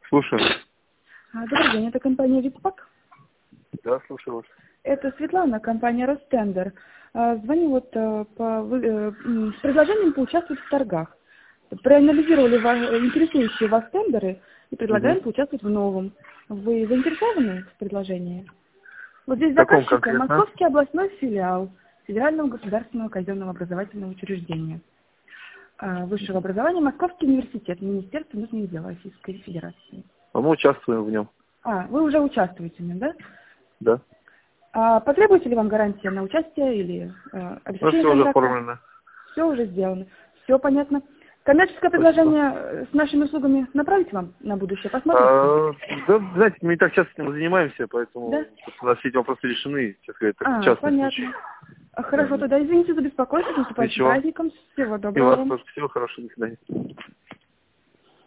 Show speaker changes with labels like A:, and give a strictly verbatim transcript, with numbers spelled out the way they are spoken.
A: Слушаю.
B: А, Добрый день, это компания Витпак.
A: Да, слушаю вас.
B: Это Светлана, компания Ростендер. А, Звоню вот э, по, вы- э, м, с предложением поучаствовать в торгах. Проанализировали ва- интересующие вас тендеры и
A: Угу.
B: предлагаем поучаствовать в новом. Вы заинтересованы в предложении? Вот здесь
A: В каком
B: заказчика
A: конкретно?
B: Московский областной филиал Федерального государственного казенного образовательного учреждения. А, Высшего образования Московский университет, Министерство внутренних дел Российской Федерации.
A: А мы участвуем в нем.
B: А, вы уже участвуете в нем, да?
A: Да.
B: А потребуется ли вам гарантия на участие или э,
A: У нас
B: обеспечение
A: все уже
B: контракта?
A: оформлено.
B: Все уже сделано. Все понятно. Коммерческое
A: Спасибо.
B: предложение э, с нашими услугами направить вам на будущее? Посмотрите?
A: А, да, знаете, мы не так часто этим занимаемся, поэтому
B: Да?
A: у нас все эти вопросы решены, сейчас говоря, так,
B: А,
A: частный случай.
B: понятно. А, Хорошо,
A: Мгм.
B: тогда извините за беспокойство, с наступающим
A: Ничего.
B: праздником. Всего
A: И
B: доброго
A: вас
B: вам.
A: тоже всего хорошего, до свидания.